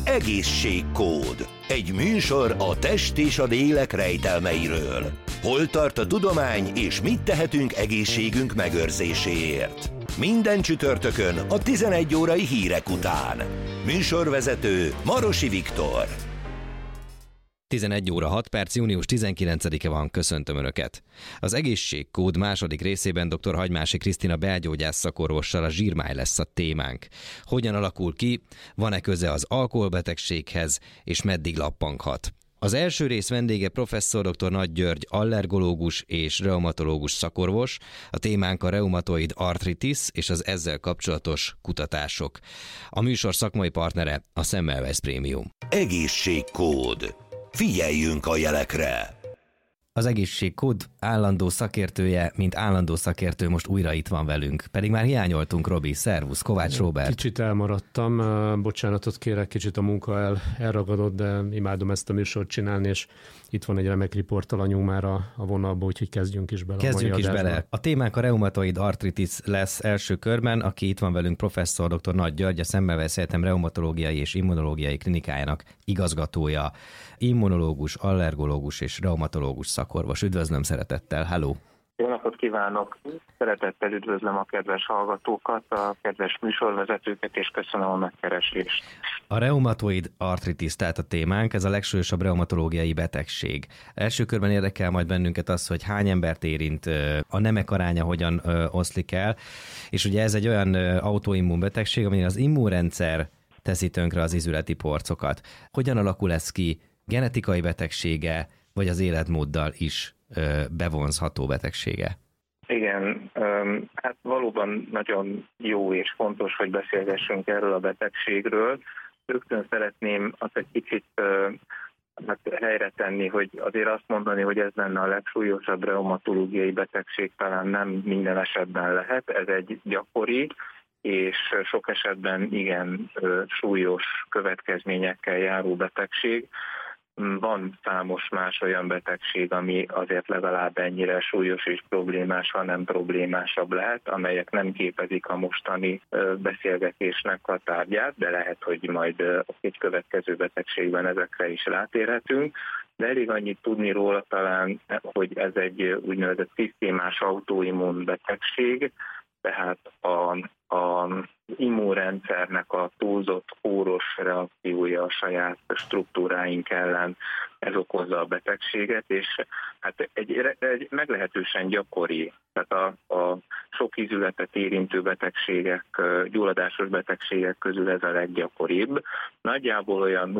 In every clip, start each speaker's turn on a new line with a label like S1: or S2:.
S1: Egészségkód. Egy műsor a test és a lélek rejtelmeiről. Hol tart a tudomány és mit tehetünk egészségünk megőrzéséért? Minden csütörtökön a 11 órai hírek után. Műsorvezető Marosi Viktor.
S2: 11 óra 6 perc, június 19-e van, köszöntöm Önöket. Az Egészségkód második részében dr. Hagymási Krisztina belgyógyász szakorvossal a zsírmály lesz a témánk. Hogyan alakul ki, van-e köze az alkoholbetegséghez, és meddig lappanghat? Az első rész vendége professzor dr. Nagy György allergológus és reumatológus szakorvos, a témánk a reumatoid artritis és az ezzel kapcsolatos kutatások. A műsor szakmai partnere a Semmelweis Premium.
S1: Egészségkód. Figyeljünk a jelekre!
S2: Az Egészségkód állandó szakértője, mint állandó szakértő most újra itt van velünk. Pedig már hiányoltunk, Robi. Szervusz, Kovács Róbert.
S3: Kicsit elmaradtam, bocsánatot kérek, kicsit a munka elragadott, de imádom ezt a műsort csinálni, és itt van egy remek riportalanyunk már a vonalban, úgyhogy kezdjünk is bele.
S2: Kezdjünk is bele. A témánk a reumatoid artritis lesz első körben, aki itt van velünk professzor dr. Nagy György, a Semmelweis Egyetem reumatológiai és immunológiai klinikájának igazgatója, immunológus, allergológus és reumatológus szakorvos. Üdvözlöm szeretettel, hello!
S4: Jó napot kívánok! Szeretettel üdvözlöm a kedves hallgatókat, a kedves műsorvezetőket, és köszönöm a megkeresést.
S2: A reumatoid artritis, tehát a témánk, ez a legsúlyosabb reumatológiai betegség. Első körben érdekel majd bennünket az, hogy hány embert érint, a nemek aránya hogyan oszlik el, és ugye ez egy olyan autoimmun betegség, amin az immunrendszer teszi tönkre az izületi porcokat. Hogyan alakul ez ki? Genetikai betegsége, vagy az életmóddal is bevonzható betegsége?
S4: Igen, hát valóban nagyon jó és fontos, hogy beszélgessünk erről a betegségről. Rögtön szeretném azt egy kicsit helyre tenni, hogy azért azt mondani, hogy ez lenne a legsúlyosabb reumatológiai betegség, talán nem minden esetben lehet. Ez egy gyakori, és sok esetben igen súlyos következményekkel járó betegség. Van számos más olyan betegség, ami azért legalább ennyire súlyos és problémás, hanem problémásabb lehet, amelyek nem képezik a mostani beszélgetésnek a tárgyát, de lehet, hogy majd egy következő betegségben ezekre is rátérhetünk. De elég annyit tudni róla talán, hogy ez egy úgynevezett szisztémás autoimmun betegség, tehát az immunrendszernek a túlzott kóros reakciója a saját struktúráink ellen, ez okozza a betegséget, és hát egy meglehetősen gyakori, tehát a sok ízületet érintő betegségek, gyulladásos betegségek közül ez a leggyakoribb. Nagyjából olyan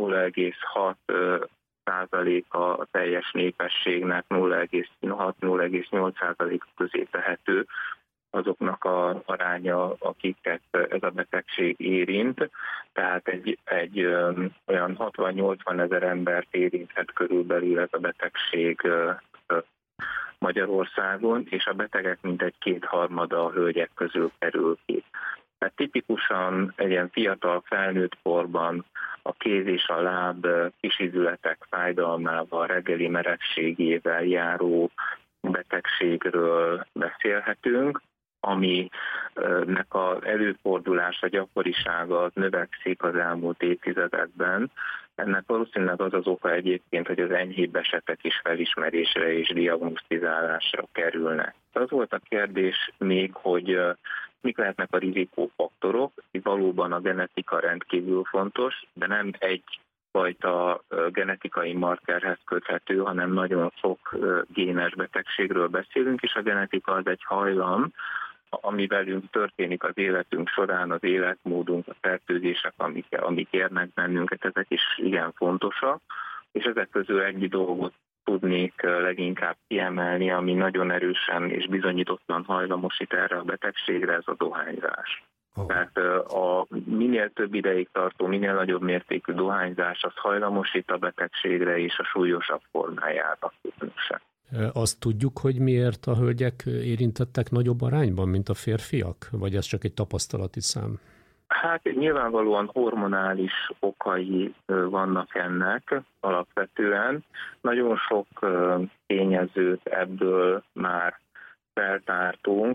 S4: 0,6% a teljes népességnek, 0,6-0,8% közé tehető azoknak az aránya, akiket ez a betegség érint. Tehát egy olyan 60-80 ezer embert érinthet körülbelül ez a betegség Magyarországon, és a betegek mintegy 2/3 a hölgyek közül kerül ki. Tehát tipikusan egy ilyen fiatal felnőtt korban a kéz és a láb kisizületek fájdalmával, reggeli meregségével járó betegségről beszélhetünk, aminek az előfordulása, gyakorisága az növekszik az elmúlt évtizedekben. Ennek valószínűleg az az oka egyébként, hogy az enyhébb esetek is felismerésre és diagnosztizálásra kerülnek. Az volt a kérdés még, hogy mik lehetnek a rizikófaktorok. Valóban a genetika rendkívül fontos, de nem egyfajta genetikai markerhez köthető, hanem nagyon sok génes betegségről beszélünk, és a genetika az egy hajlam, ami velünk történik az életünk során, az életmódunk, a fertőzések, amik érnek bennünket, ezek is igen fontosak, és ezek közül egy dolgot tudnék leginkább kiemelni, ami nagyon erősen és bizonyítottan hajlamosít erre a betegségre, ez a dohányzás. Tehát a minél több ideig tartó, minél nagyobb mértékű dohányzás az hajlamosít a betegségre és a súlyosabb formájára különösen.
S3: Azt tudjuk, hogy miért a hölgyek érintettek nagyobb arányban, mint a férfiak? Vagy ez csak egy tapasztalati szám?
S4: Hát nyilvánvalóan hormonális okai vannak ennek alapvetően. Nagyon sok tényezőt ebből már feltártunk,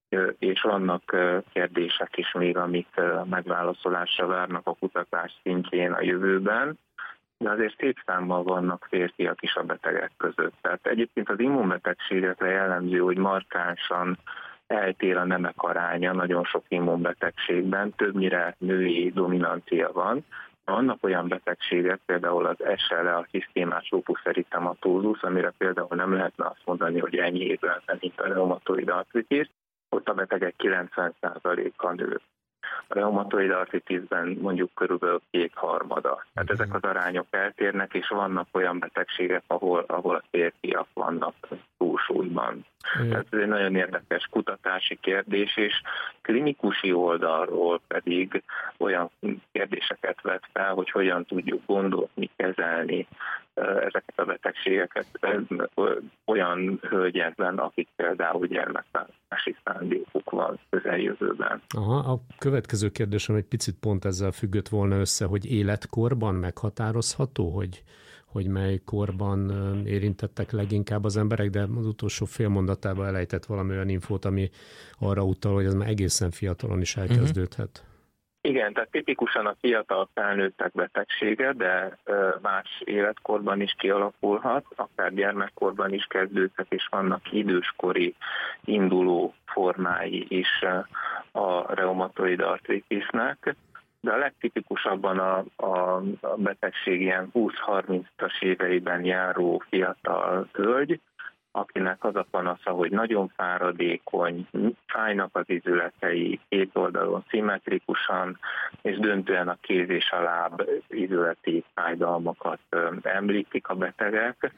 S4: és vannak kérdések is még, amik megválaszolásra várnak a kutatás szintjén a jövőben, de azért szép számmal vannak férfiak is a betegek között. Tehát egyébként az immunbetegségekre jellemző, hogy markánsan eltér a nemek aránya nagyon sok immunbetegségben, többnyire női dominancia van. Vannak olyan betegségek, például az SLE, a szisztémás lupus eritematosus, amire például nem lehetne azt mondani, hogy enyhében, mint a reumatoid artritis, ott a betegek 90%-a nő. A reumatoid artritisben mondjuk körülbelül 2/3. Tehát ezek az arányok eltérnek, és vannak olyan betegségek, ahol a férfiak vannak túlsúlyban. Ez egy nagyon érdekes kutatási kérdés, és klinikusi oldalról pedig olyan kérdéseket vet fel, hogy hogyan tudjuk gondozni, kezelni ezeket a betegségeket olyan hölgyekben, akik például gyermekvállalási szándékuk van közeljövőben.
S3: Aha, a következő kérdésem egy picit pont ezzel függött volna össze, hogy életkorban meghatározható, hogy mely korban érintettek leginkább az emberek, de az utolsó fél mondatában elejtett valami olyan infót, ami arra utal, hogy ez már egészen fiatalon is elkezdődhet.
S4: Igen, tehát tipikusan a fiatal felnőttek betegsége, de más életkorban is kialakulhat, akár gyermekkorban is kezdődhet, és vannak időskori induló formái is a reumatoid artritisnek, de a legtipikusabban a betegség ilyen 20-30-as éveiben járó fiatal hölgy, akinek az a panasza, hogy nagyon fáradékony, fájnak az izületei két oldalon szimmetrikusan, és döntően a kéz és a láb izületi fájdalmakat említik a betegek.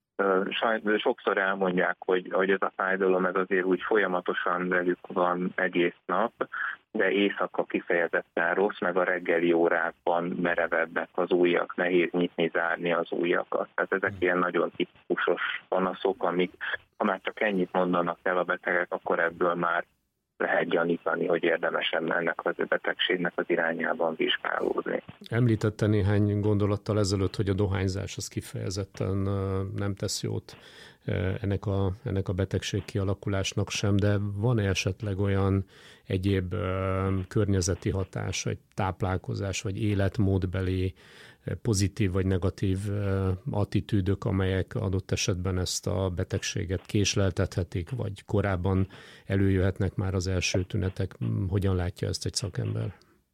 S4: Sokszor elmondják, hogy ez a fájdalom ez azért úgy folyamatosan velük van egész nap, de éjszaka kifejezetten rossz, meg a reggeli órákban merevebbek az ujjak, nehéz nyitni, zárni az ujjakat. Tehát ezek ilyen nagyon tipikusos panaszok, amik, ha már csak ennyit mondanak el a betegek, akkor ebből már lehet gyanítani, hogy érdemes ennek a betegségnek az irányában vizsgálódni.
S3: Említette néhány gondolattal ezelőtt, hogy a dohányzás az kifejezetten nem tesz jót ennek a betegség kialakulásnak sem, de van esetleg olyan egyéb környezeti hatás, vagy táplálkozás, vagy életmódbeli pozitív vagy negatív attitűdök, amelyek adott esetben ezt a betegséget késleltethetik, vagy korábban előjöhetnek már az első tünetek. Hogyan látja ezt egy szakember?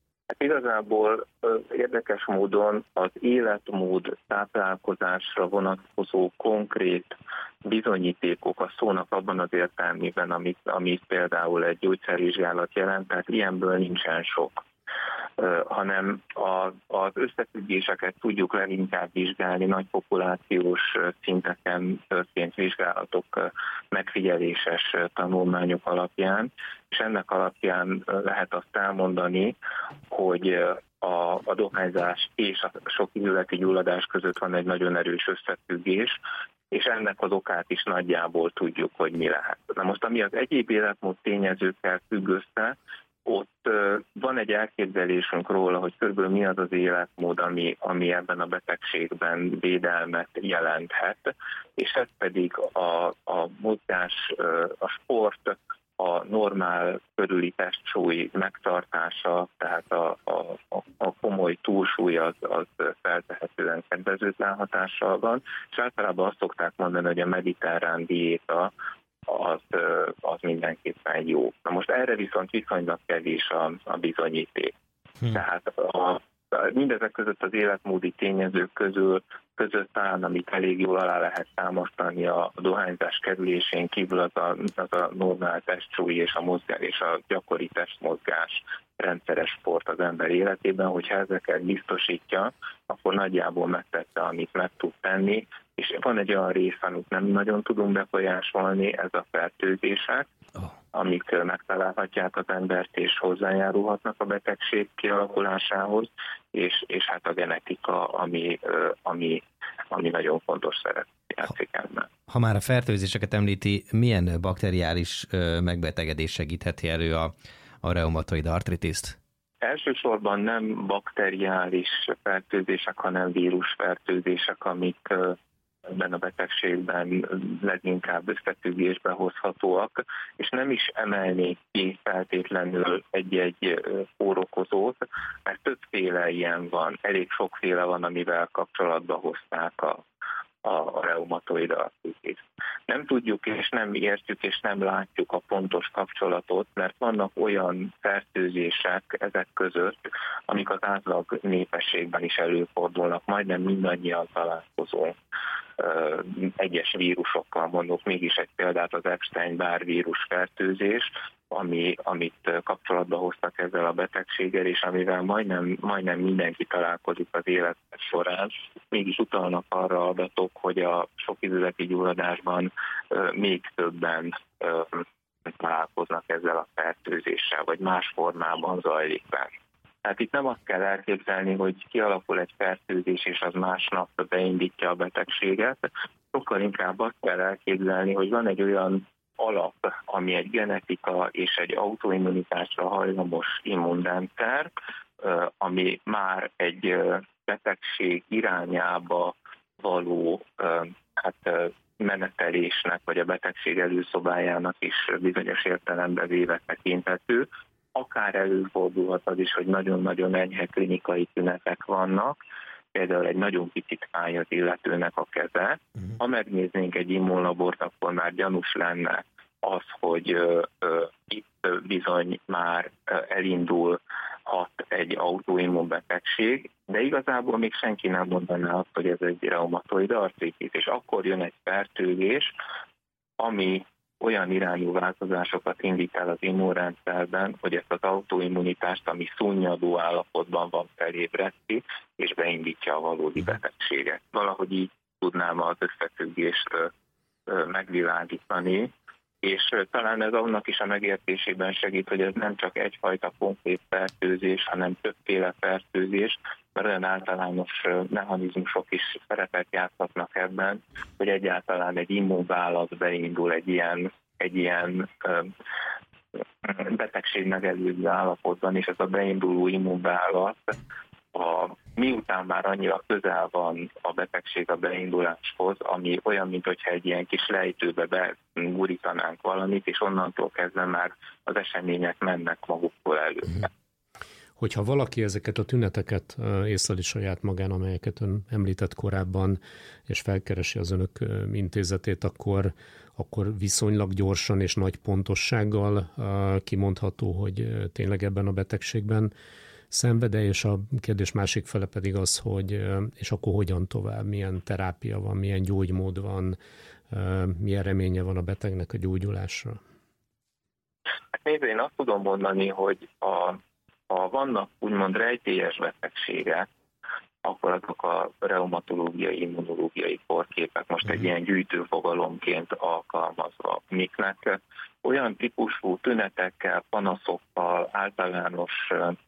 S4: Igazából érdekes módon az életmód táplálkozásra vonatkozó konkrét bizonyítékok a szónak abban az értelmében, amit például egy gyógyszervizsgálat jelent, tehát ilyenből nincsen sok, hanem az összefüggéseket tudjuk leginkább vizsgálni nagy populációs szinteken történt vizsgálatok, megfigyeléses tanulmányok alapján, és ennek alapján lehet azt elmondani, hogy a dohányzás és a sok izületi gyulladás között van egy nagyon erős összefüggés, és ennek az okát is nagyjából tudjuk, hogy mi lehet. Na most, ami az egyéb életmód tényezőkkel függ össze, ott van egy elképzelésünk róla, hogy körülbelül mi az az életmód, ami ebben a betegségben védelmet jelenthet, és ez pedig a mozgás, a sport, a normál körüli testsúly megtartása, tehát a komoly túlsúly az feltehetően kedvezőtlen hatással van, és általában azt szokták mondani, hogy a mediterrán diéta az mindenképpen jó. Na most erre viszont viszonylag kevés a bizonyíték. Tehát mindezek között az életmódi tényezők között talán, amit elég jól alá lehet támasztani a dohányzás kerülésén kívül az a normál testsúly és a mozgás és a gyakori testmozgás, rendszeres sport az ember életében, hogyha ezeket biztosítja, akkor nagyjából megtette, amit meg tud tenni, és van egy olyan rész, amit nem nagyon tudunk befolyásolni, ez a fertőzések, amik megtalálhatják az embert és hozzájárulhatnak a betegség kialakulásához, és hát a genetika, ami nagyon fontos szerep játszik ebben.
S2: Ha már a fertőzéseket említi, milyen bakteriális megbetegedés segítheti elő a reumatoid artritiszt?
S4: Elsősorban nem bakteriális fertőzések, hanem vírusfertőzések, amik ebben a betegségben leginkább összefüggésbe hozhatóak, és nem is emelnék ki feltétlenül egy-egy kórokozót, mert többféle ilyen van, elég sokféle van, amivel kapcsolatba hozták a reumatoid artritis. Nem tudjuk és nem értjük és nem látjuk a pontos kapcsolatot, mert vannak olyan fertőzések ezek között, amik az átlag népességben is előfordulnak, majdnem mindannyian találkozunk egyes vírusokkal, mondok mégis egy példát, az Epstein-Barr vírus fertőzés, amit kapcsolatba hoztak ezzel a betegséggel, és amivel majdnem mindenki találkozik az élet során. Mégis utalnak arra adatok, hogy a sokizületi gyulladásban még többen találkoznak ezzel a fertőzéssel, vagy más formában zajlik be. Tehát itt nem azt kell elképzelni, hogy kialakul egy fertőzés, és az másnap beindítja a betegséget. Sokkal inkább azt kell elképzelni, hogy van egy olyan alap, ami egy genetika és egy autoimmunitásra hajlamos immunrendszer, ami már egy betegség irányába való menetelésnek, vagy a betegség előszobájának is bizonyos értelemben véve tekinthető. Akár előfordulhat az is, hogy nagyon-nagyon enyhe klinikai tünetek vannak, például egy nagyon picit fáj az illetőnek a keze. Ha megnéznénk egy immunlabort, akkor már gyanús lenne az, hogy itt bizony már elindulhat egy autoimmunbetegség, de igazából még senki nem mondaná azt, hogy ez egy reumatoid artritis, és akkor jön egy fertőzés, ami olyan irányú változásokat indít el az immunrendszerben, hogy ezt az autoimmunitást, ami szunnyadó állapotban van, felébreszti, és beindítja a valódi betegséget. Valahogy így tudnám az összefüggést megvilágítani, és talán ez annak is a megértésében segít, hogy ez nem csak egyfajta konkrét fertőzés, hanem többféle fertőzés, mert olyan általános mechanizmusok is szerepet játszhatnak ebben, hogy egyáltalán egy immunválasz beindul egy ilyen betegség megelőző állapotban, és ez a beinduló immunválasz, miután már annyira közel van a betegség a beinduláshoz, ami olyan, mintha egy ilyen kis lejtőbe begurítanánk valamit, és onnantól kezdve már az események mennek maguktól előre.
S3: Hogyha valaki ezeket a tüneteket észleli saját magán, amelyeket ön említett korábban, és felkeresi az önök intézetét, akkor viszonylag gyorsan és nagy pontossággal kimondható, hogy tényleg ebben a betegségben szenved-e, és a kérdés másik fele pedig az, hogy és akkor hogyan tovább, milyen terápia van, milyen gyógymód van, milyen reménye van a betegnek a gyógyulásra?
S4: Hát nézd, én azt tudom mondani, hogy ha vannak úgymond rejtélyes betegségek, akkor azok a reumatológiai, immunológiai kórképek most egy ilyen gyűjtőfogalomként alkalmazva, miknek olyan típusú tünetekkel, panaszokkal, általános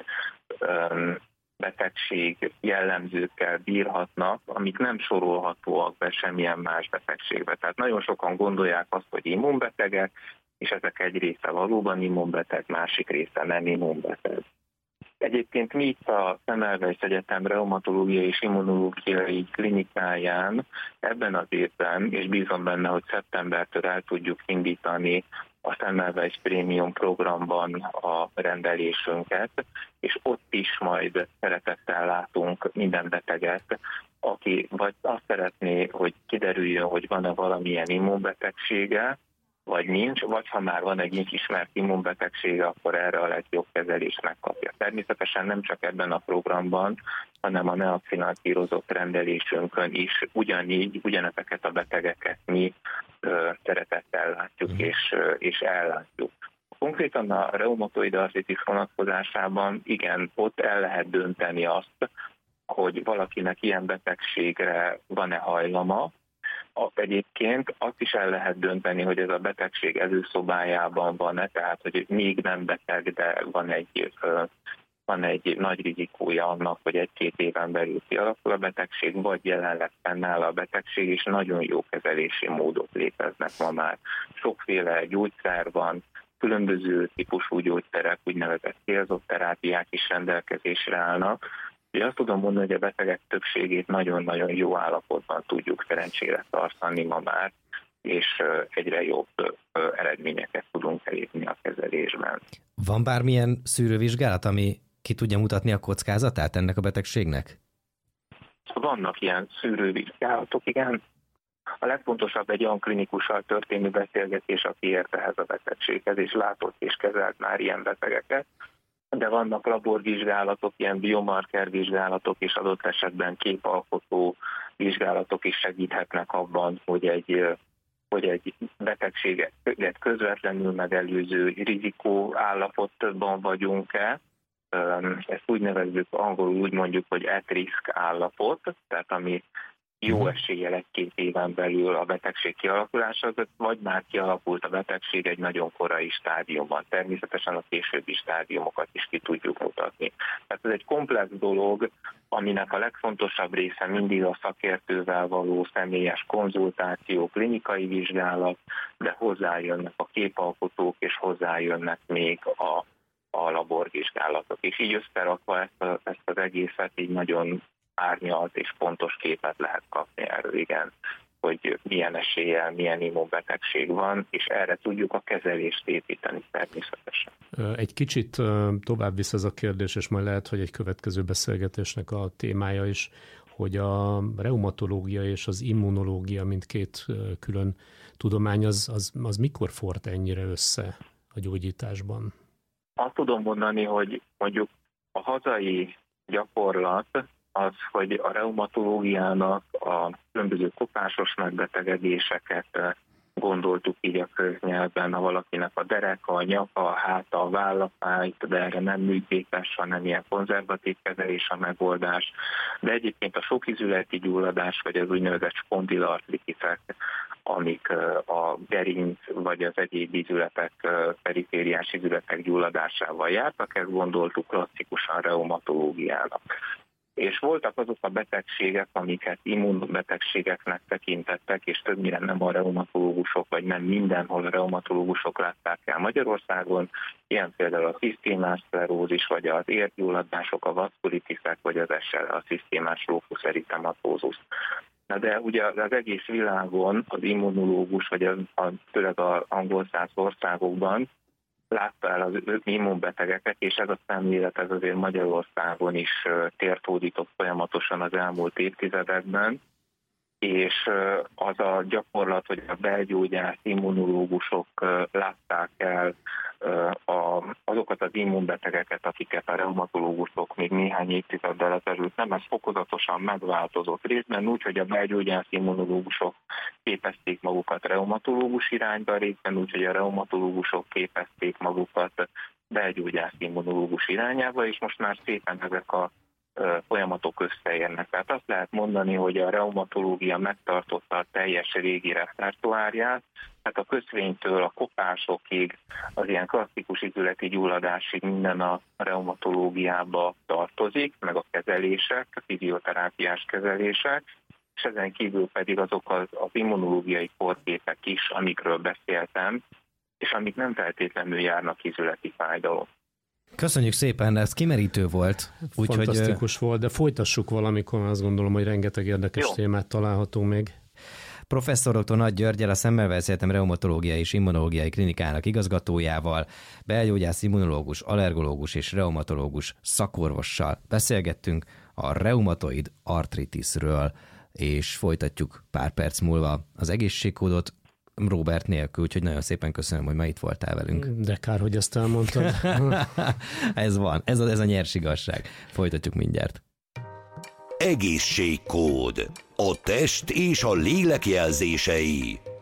S4: betegség jellemzőkkel bírhatnak, amik nem sorolhatóak be semmilyen más betegségbe. Tehát nagyon sokan gondolják azt, hogy immunbetegek, és ezek egy része valóban immunbeteg, másik része nem immunbeteg. Egyébként mi itt a Semmelweis Egyetem reumatológiai és immunológiai klinikáján ebben az évben, és bízom benne, hogy szeptembertől el tudjuk indítani a Semmelweis Prémium programban a rendelésünket, és ott is majd szeretettel látunk minden beteget, aki vagy azt szeretné, hogy kiderüljön, hogy van-e valamilyen immunbetegsége, vagy nincs, vagy ha már van egy ismert immunbetegsége, akkor erre a legjobb kezelést megkapja. Természetesen nem csak ebben a programban, hanem a NEAK finanszírozott rendelésünkön is ugyanezeket a betegeket mi szeretettel látjuk és ellátjuk. Konkrétan a reumatoid artritis vonatkozásában igen, ott el lehet dönteni azt, hogy valakinek ilyen betegségre van-e hajlama. Egyébként azt is el lehet dönteni, hogy ez a betegség előszobájában van-e, tehát hogy még nem beteg, de van egy nagy rizikója annak, hogy 1-2 éven belül kialakul a betegség, vagy jelenleg fennáll a betegség, és nagyon jó kezelési módok léteznek ma már. Sokféle gyógyszer van, különböző típusú gyógyszerek, úgynevezett célzott terápiák is rendelkezésre állnak, Ugye azt tudom mondani, hogy a betegek többségét nagyon-nagyon jó állapotban tudjuk szerencsére tartani ma már, és egyre jobb eredményeket tudunk elérni a kezelésben.
S2: Van bármilyen szűrővizsgálat, ami ki tudja mutatni a kockázatát ennek a betegségnek?
S4: Vannak ilyen szűrővizsgálatok, igen. A legfontosabb egy olyan klinikussal történő beszélgetés, aki ért ehhez a betegséghez, és látott és kezelt már ilyen betegeket. De vannak laborvizsgálatok, ilyen biomarker vizsgálatok, és adott esetben képalkotó vizsgálatok is segíthetnek abban, hogy egy betegséget közvetlenül megelőző rizikó állapotban vagyunk-e. Ezt úgy nevezzük, angolul úgy mondjuk, hogy at risk állapot, tehát ami jó eséllyel 1-2 éven belül a betegség kialakulása, vagy már kialakult a betegség egy nagyon korai stádiumban. Természetesen a későbbi stádiumokat is ki tudjuk mutatni. Tehát ez egy komplex dolog, aminek a legfontosabb része mindig a szakértővel való személyes konzultáció, klinikai vizsgálat, de hozzájönnek a képalkotók, és hozzájönnek még a laborvizsgálatok. És így összerakva ezt az egészet így nagyon árnyalt és pontos képet lehet kapni erről, igen, hogy milyen eséllyel, milyen immunbetegség van, és erre tudjuk a kezelést építeni természetesen.
S3: Egy kicsit tovább visz ez a kérdés, és majd lehet, hogy egy következő beszélgetésnek a témája is, hogy a reumatológia és az immunológia, mint két külön tudomány, az mikor ford ennyire össze a gyógyításban?
S4: Azt tudom mondani, hogy mondjuk a hazai gyakorlat az, hogy a reumatológiának a különböző kopásos megbetegedéseket gondoltuk így a köznyelvben, ha valakinek a dereka, a nyaka, a háta, a válla fájt, de erre nem műtétes, hanem ilyen konzervatív kezelés a megoldás. De egyébként a sokizületi gyulladás, vagy az úgynevezett spondilartritisek, amik a gerinc vagy az egyéb ízületek, perifériás ízületek gyulladásával jártak, ezt gondoltuk klasszikusan reumatológiának. És voltak azok a betegségek, amiket immunbetegségeknek tekintettek, és többnyire nem a reumatológusok, vagy nem mindenhol a reumatológusok látták el Magyarországon, ilyen például a szisztémás szklerózis, vagy az érgyulladások, a vaszkulitisek, vagy az SLE, a szisztémás lókusz eritematozus. De ugye az egész világon az immunológus, vagy főleg az angol száz országokban látta el az immunbetegeket, és ez a szemlélet ez azért Magyarországon is tért hódított folyamatosan az elmúlt évtizedekben, és az a gyakorlat, hogy a belgyógyász immunológusok látták el azokat az immunbetegeket, akiket a reumatológusok még néhány évtizeddel ezelőtt nem, ez fokozatosan megváltozott részben úgy, hogy a belgyógyász immunológusok képezték magukat reumatológus irányba, részben úgy, hogy a reumatológusok képezték magukat belgyógyász immunológus irányába, és most már szépen ezek a folyamatok összeérnek. Tehát azt lehet mondani, hogy a reumatológia megtartotta a teljes régi repertoárját, tehát a köszvénytől a kopásokig, az ilyen klasszikus ízületi gyulladásig minden a reumatológiába tartozik, meg a kezelések, a fizioterápiás kezelések, és ezen kívül pedig azok az immunológiai kórképek is, amikről beszéltem, és amik nem feltétlenül járnak ízületi fájdalom.
S2: Köszönjük szépen, ez kimerítő volt.
S3: Fantasztikus volt, de folytassuk valamikor, azt gondolom, hogy rengeteg érdekes témát találhatunk még.
S2: Professzor dr. Nagy Györggyel, a Semmelweis Egyetem reumatológiai és immunológiai klinikának igazgatójával, belgyógyász, immunológus, allergológus és reumatológus szakorvossal beszélgettünk a reumatoid artritisről, és folytatjuk pár perc múlva az egészségkódot Róbert nélkül, úgyhogy nagyon szépen köszönöm, hogy ma itt voltál velünk.
S3: De kár, hogy ezt elmondtad.
S2: Ez van, ez a nyers igazság. Folytatjuk mindjárt.
S1: Egészségkód. A test és a lélek jelzései.